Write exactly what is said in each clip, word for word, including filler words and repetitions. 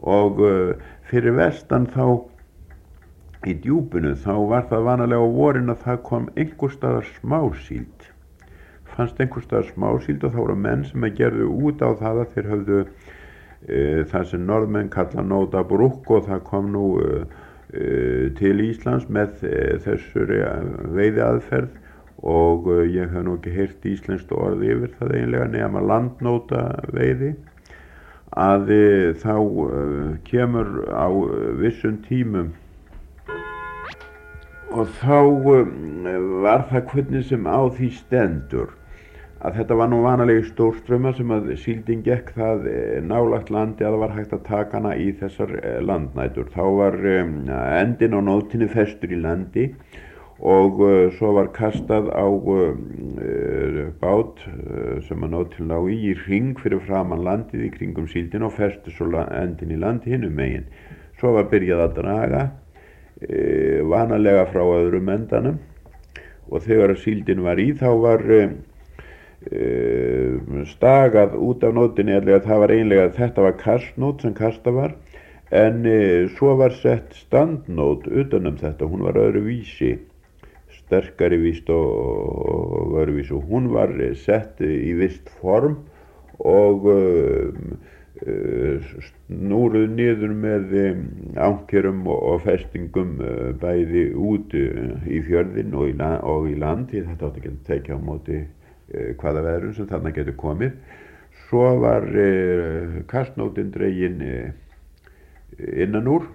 og uh, fyrir vestan þá í djúpinu þá var það vanalega á vorin að það kom einhvers staðar smásíld fannst einhvers staðar smásíld og þá voru menn sem að gerðu út á það að þeir höfðu uh, það sem norðmenn kalla nóta brúkk og það kom nú uh, uh, til Íslands með uh, þessari veiðiaðferð og uh, ég hef nú ekki heyrt íslenskt orði yfir það eiginlega nema landnóta veiði að uh, þá uh, kemur á uh, vissum tímum og þá uh, var það hvernig sem á því stendur að þetta var nú vanalegi stórströmmar sem að síldin gekk það uh, nálagt landi að það var hægt að taka hana í þessar uh, landnætur. Þá var um, endin á nótinni festur í landi og uh, svo var kastað á uh, uh, bát uh, sem að nótin lá í í hring fyrir framan landið í kringum síldin og festu svo endin í landi hinum megin. Svo var byrjað að draga uh, vanalega frá öðrum endanum og þegar síldin var í þá var uh, uh, stagað út af nótinni eða það var einlega þetta var kastnót sem kastað var en uh, svo var sett standnót utanum þetta, hún var öðruvísi sterkari víst og öðruvísi og hún var sett í vist form og um, snúruð niður með um, ankerum og, og festingum uh, bæði út uh, í fjörðin og í, la og í land því þetta átti ekki að tekja á móti uh, hvaða veðrum sem þarna getur komið. Svo var uh, kastnótin dregin uh, innan úr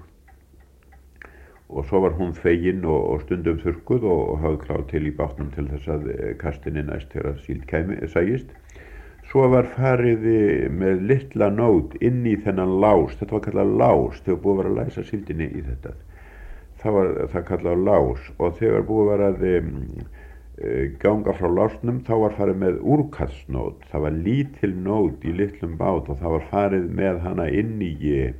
og svo var hún fegin og, og stundum þurrkuð og, og höfð klár til í bátnum til þess að kastinni næst þegar síld kæmi, sægist. Svo var farið með litla nót inn í þennan lás, þetta var kallað lás, þegar búið var að læsa síldinni í þetta. Það var það kallað lás og þegar búið var að um, ganga frá lásnum þá var farið með úrkastsnót. Það var lítil nót í litlum bát og það var farið með hana inn í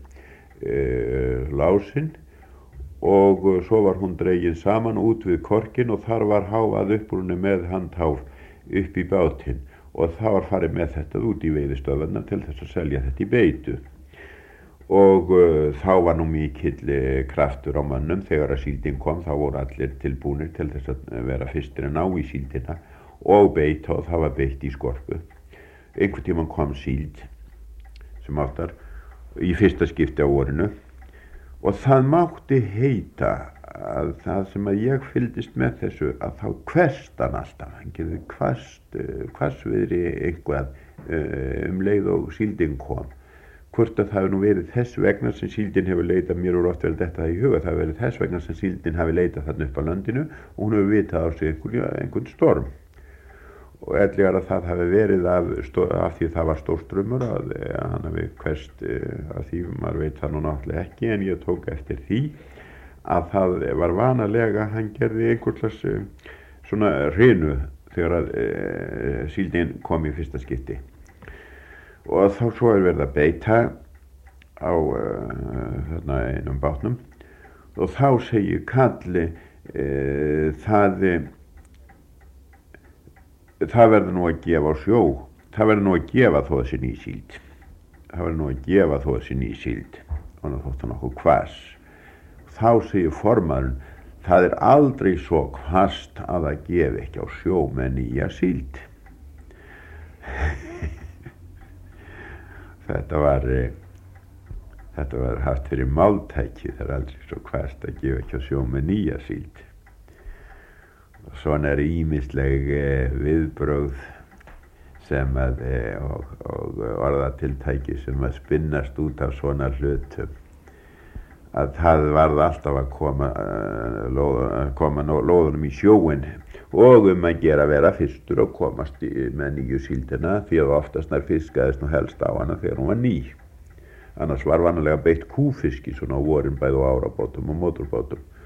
uh, lásinn og svo var hún dregin saman út við korkin og þar var háað upp úr henni með handháf upp í bátinn og það var farið með þetta út í veiðistöðvarnar til þess að selja þetta í beitu og uh, þá var nú mikill uh, kraftur á mönnum þegar að síldin kom þá voru allir tilbúnir til þess að vera fyrstir að ná í síldina og beita og það var beitt í skorpu. Einhvern tímann kom síld sem áttar í fyrsta skipti á vorinu og það mátti heita að það sem að ég fylgdist með þessu að þá hvesst hann alltaf, hann gerði hvasst, hvassviðri eitthvað um leið og síldin kom. Hvort að það hefur nú verið þess vegna sem síldin hefur leitað, mér voru oft verið þetta í huga, það hefur verið þess vegna sem síldin hefur leitað þarna upp á landinu og hún hefur vitað á sig einhvern, einhvern storm. Og ellegar að það hafi verið af, af því það var stórströmmur að, að hann hafi hvesst að því maður veit það nú náttúrulega ekki en ég tók eftir því að það var vanalega hann gerði einhvers svona hrinu þegar að e, síldin kom í fyrsta skipti og þá svo er verið að beita á e, þarna einum bátnum og þá segir kalli e, það það verður nú að gefa á sjó, það verður nú að gefa þó þessi ný síld, það verður nú að gefa þó þessi ný síld og það þótt hann okkur hvass. Þá segir formaðurinn, það er aldrei svo hvasst að það gefi ekki á sjó með nýja síld. þetta var, þetta var haft fyrir máltæki, það er aldrei svo hvasst að gefa ekki á sjó með nýja síld. Svona er ýmisleg eh, viðbrögð sem að, eh, og, og orðatiltæki sem að spinnast út af svona hlutum. Að það varð alltaf að koma, uh, lóð, koma lóðunum í sjóin og um að gera vera fyrstur og komast í, með nýju síldina því að oftast nær fiskaðist nú helst á hana þegar hún var ný. Annars var vanalega beitt kúfiski svona á vorin bæði á árabátum og mótorbátum.